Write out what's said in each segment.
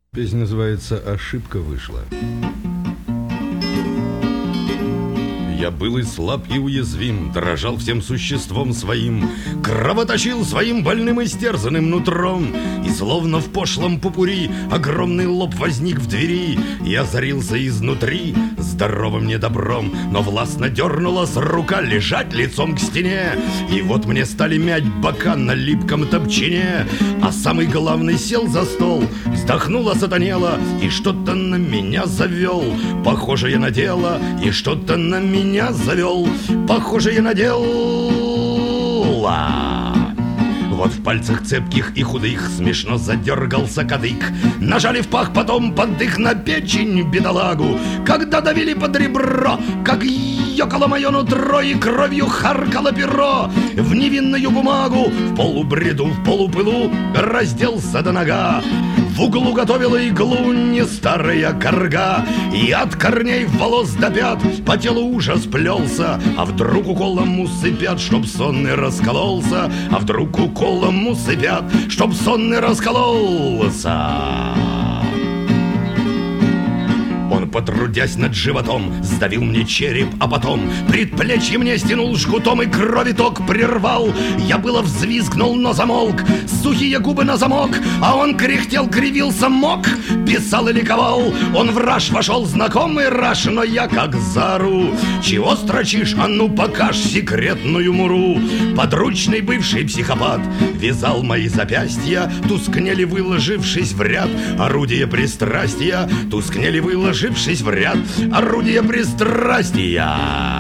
Песня называется «Ошибка вышла». Я был и слаб, и уязвим, дрожал всем существом своим, кровоточил своим больным и стерзанным нутром, и словно в пошлом попури огромный лоб возник в двери, и озарился изнутри здоровым недобром, но властно дернулась рука лежать лицом к стене, и вот мне стали мять бока на липком топчине, а самый главный сел за стол, вздохнул, осатанело, и что-то на меня завел, похожее на дело, и что-то на меня завел, похожее на дело. Вот в пальцах цепких и худых смешно задергался кадык. Нажали в пах, потом подых на печень бедолагу. Когда давили под ребро, как ёкало мое нутро, и кровью харкало перо в невинную бумагу. В полубреду, в полупылу разделся до нога. В углу готовила иглу не старая корга, и от корней волос до пят по телу ужас плелся. А вдруг уколом усыпят, чтоб сонный раскололся, а вдруг уколом усыпят, чтоб сонный раскололся. Он, потрудясь над животом, сдавил мне череп, а потом предплечье мне стянул жгутом и крови ток прервал. Я было взвизгнул, но замолк, сухие губы на замок, а он кряхтел, кривился, мок, писал и ликовал. Он в раж вошел, знакомый раж, но я как зару. Чего строчишь? А ну покажь секретную муру. Подручный бывший психопат вязал мои запястья, тускнели, выложившись в ряд. Орудие пристрастия тускнели, выложившись в ряд, орудие пристрастия.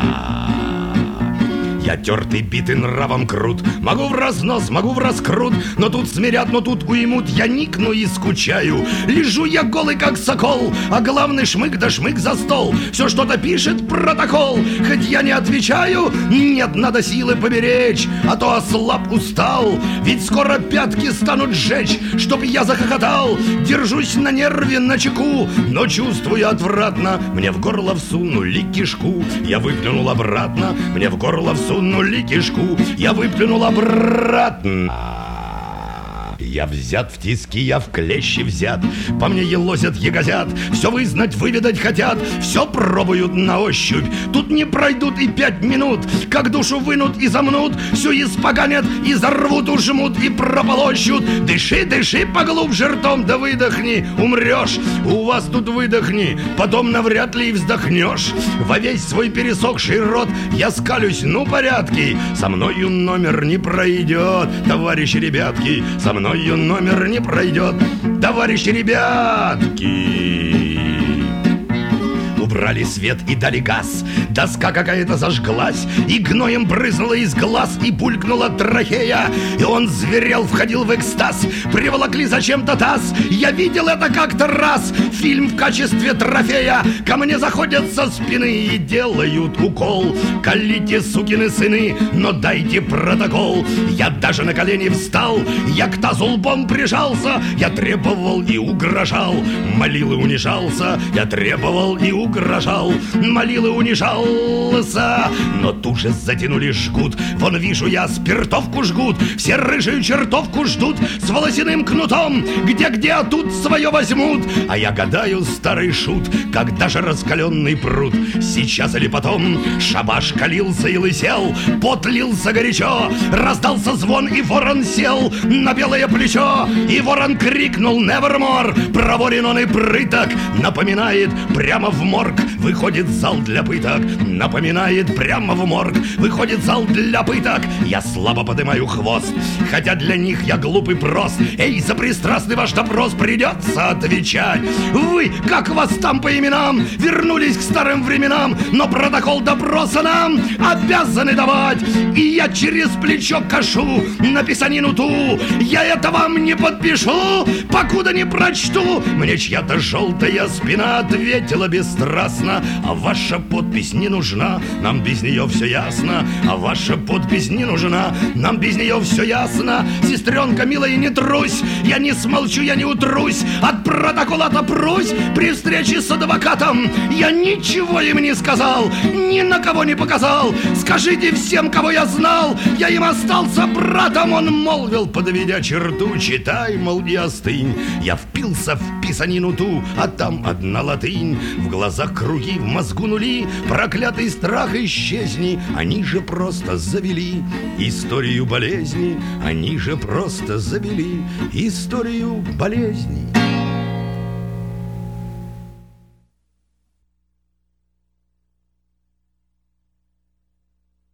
Я тертый, битый нравом крут, могу в разнос, могу в раскрут, но тут смирят, но тут уймут. Я никну и скучаю, лежу я голый, как сокол, а главный шмык да шмык за стол. Все что-то пишет протокол, хоть я не отвечаю. Нет, надо силы поберечь, а то ослаб, устал. Ведь скоро пятки станут сжечь, чтоб я захохотал. Держусь на нерве, на чеку, но чувствую отвратно. Мне в горло всунули кишку, я выплюнул обратно. Мне в горло всунули кишку, я выплюнул обратно. Я взят в тиски, я в клещи взят, по мне елозят, ягозят, все вызнать, выведать хотят, все пробуют на ощупь. Тут не пройдут и 5 минут, как душу вынут и замнут, все испоганят и зарвут, ужмут и прополощут. Дыши, дыши поглубже ртом, да выдохни, умрешь. У вас тут выдохни, потом навряд ли и вздохнешь. Во весь свой пересохший рот я скалюсь, ну порядки, со мною номер не пройдет, товарищи ребятки, со мною номер не пройдет, товарищи ребятки. Убрали свет и дали газ, доска какая-то зажглась, и гноем брызнула из глаз, и булькнула трахея, и он зверел, входил в экстаз. Приволокли зачем-то таз, я видел это как-то раз. Фильм в качестве трофея. Ко мне заходят со спины и делают укол. Колите, сукины сыны, но дайте протокол. Я даже на колени встал, я к тазу лбом прижался, я требовал и угрожал, молил и унижался, я требовал и угрожал, молил и унижался. Но тут же затянули жгут, вон вижу я, спиртовку жгут, все рыжую чертовку ждут с волосяным кнутом. Где, а тут свое возьмут. А я гадаю, старый шут, когда же раскаленный пруд, сейчас или потом. Шабаш калился и лысел, пот лился горячо, раздался звон, и ворон сел на белое плечо, и ворон крикнул «Nevermore». Проворен он и прыток, напоминает прямо в морг выходит зал для пыток, напоминает прямо в морг выходит зал для пыток. Я слабо поднимаю хвост, хотя для них я глуп и прост. Эй, за пристрастный ваш допрос придется отвечать. Вы, как вас там по именам, вернулись к старым временам, но протокол допроса нам обязаны давать. И я через плечо кашу на писанину ту, я это вам не подпишу, покуда не прочту. Мне чья-то желтая спина ответила без страха: прекрасна, а ваша подпись не нужна, нам без нее все ясно, а ваша подпись не нужна, нам без нее все ясно. Сестренка милая, не трусь, я не смолчу, я не утрусь, от протокола отопрусь. При встрече с адвокатом я ничего им не сказал, ни на кого не показал. Скажите всем, кого я знал, я им остался братом. Он молвил, подведя черту: читай, мол, и остынь. Я впился в писанину ту, а там одна латынь. В глазах круги, в мозгу нули, проклятый страх исчезни. Они же просто завели историю болезни, они же просто завели историю болезни.